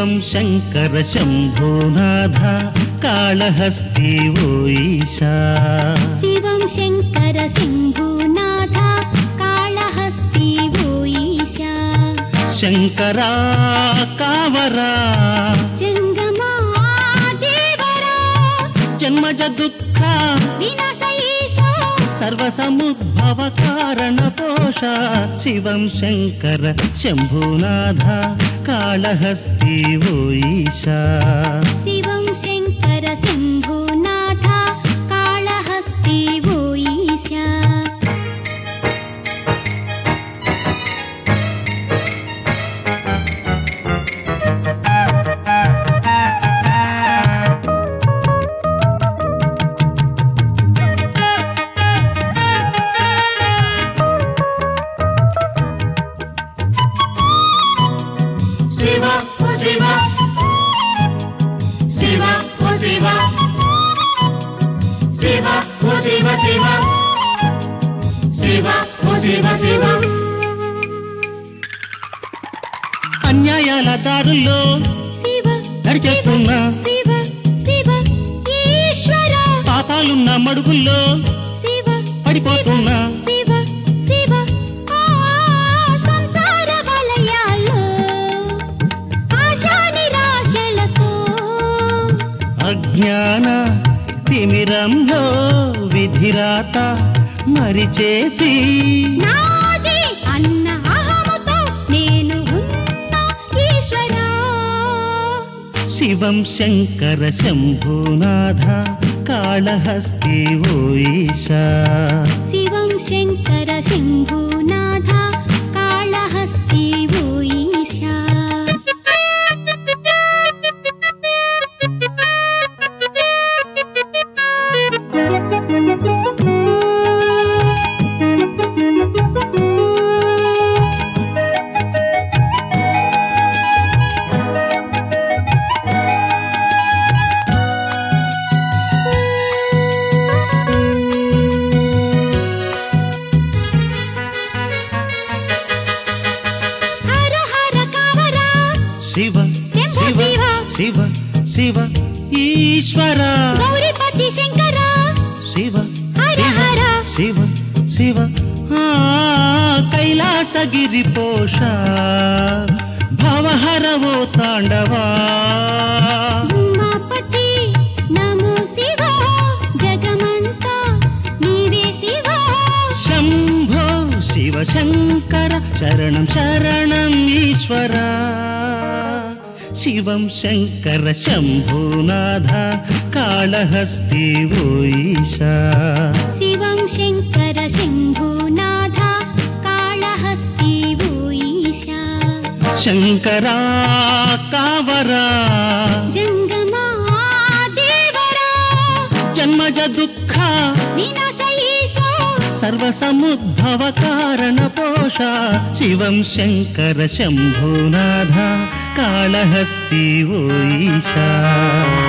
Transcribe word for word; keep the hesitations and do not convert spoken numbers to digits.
శివం శంకర శంభోనాథ కాళహస్తి ఓ ఈశా శివం శంకర శంభునాథ కాళహస్తి ఓ ఈశా శంకరా కావరా జంగమా దేవరా జన్మజ దుఃఖ వినాశ ఈశా సర్వసముద్భవ కారణ పోష శివం శంకర శంభునాథ కాళహస్తి ఓ ఈశా శివం శంకర శంభునాథ కాళహస్తి ఓ ఈశా Shiva, oh Shiva, Shiva, oh Shiva, Shiva, oh Shiva, Shiva, Shiva, oh Shiva, Shiva. అన్యాయాల దారుల్లో శివ నడిచేస్తున్న శివ శివ ఈశ్వర పాపాలున్న మడుగుల్లో శివ పడిపోతున్న శివ శివ ఆ సంసార వలయాల్లో ఆశా నిరాశలతో అజ్ఞాన తిమిరంలో విధిరాత మరిచేసి నాది అన్న అహముతో నేను ఉన్న ఈశ్వరా శివం శంకర శంభునాథ కాళహస్తి ఓ ఈశా శివం శంకర శంభునాథ కాళహస్తి ఓ ఈశా హర హర కావరా శివ శంభో శివ శివ. శివ శివ ఈశ్వర గౌరీపతి శంకర శివ హర శివ హర. శివ శివ ఆ, కైలాసగిరి పోష భవహరవో తాండవా ఉమాపతి నమో శివ జగమంతా నీవే శివ శంభో శివ శంకర శరణం శరణం ఈశ్వర శివం శంకర శంభునాథ కాళహస్తి ఓ ఈశా శివం శంకర శంభునాథ కాళహస్తి ఓ ఈశా శంకరా కావరా జంగమా దేవరా జన్మజ దుఃఖ వినాశ ఈశా సర్వసముద్భవ కారణ పోష శివం శంకర శంభునాథ కాళహస్తి ఓ ఈశా